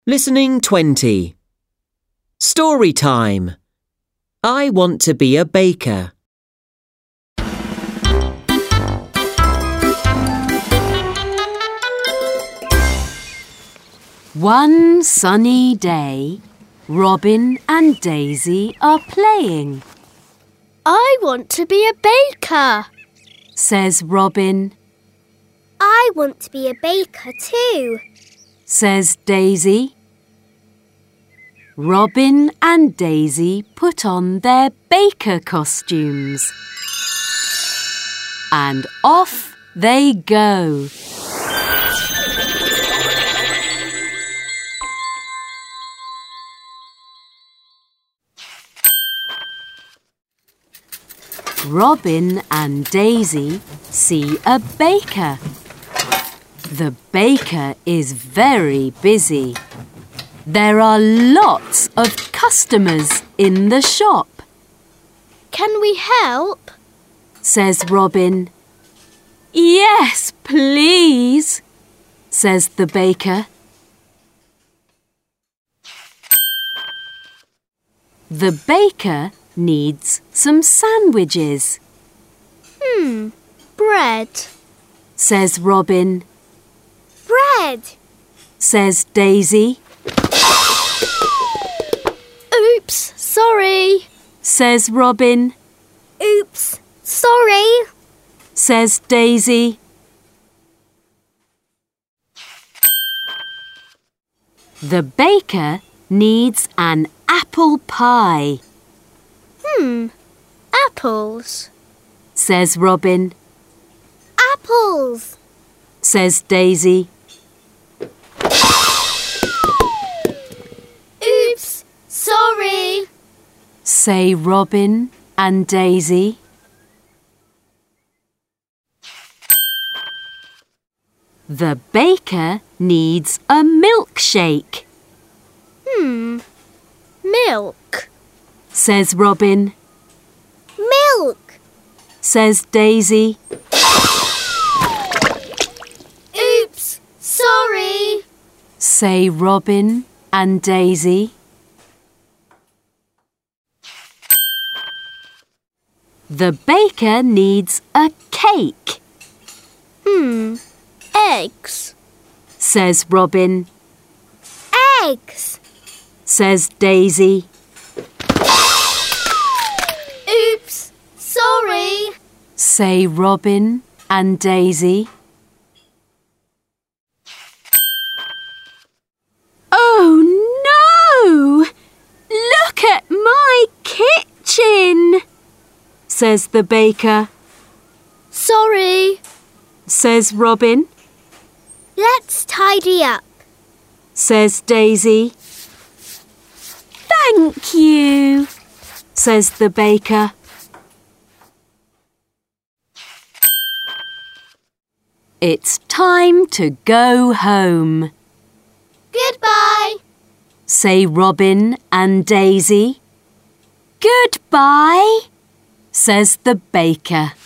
Listening 20. Story time. I want to be a baker. One sunny day, Robin and Daisy are playing. I want to be a baker, Says Robin. I want to be a baker too, Says Daisy. Robin and Daisy put on their baker costumes. And off they go. Robin and Daisy see a baker. The baker is very busy. There are lots of customers in the shop. Can we help? Says Robin. Yes, please, says the baker. The baker needs some sandwiches, Bread. says Robin. Bread. Says Daisy. Oops, sorry. Says Robin. Oops, sorry. Says Daisy. The baker needs an apple pie, Apples. says Robin. Apples. Says Daisy. Oops, sorry. Say Robin and Daisy. The baker needs a milkshake, Milk. says Robin. Milk. Says Daisy. Oops, sorry. Say Robin and Daisy. The baker needs a cake, Eggs. says Robin. Eggs. Says Daisy. Oops, sorry. Say Robin and Daisy. Oh no! Look at my kitchen, says the baker. Sorry. Says Robin. Let's tidy up. Says Daisy. Thank you, says the baker. It's time to go home, Goodbye. say Robin and Daisy. Goodbye, says the baker.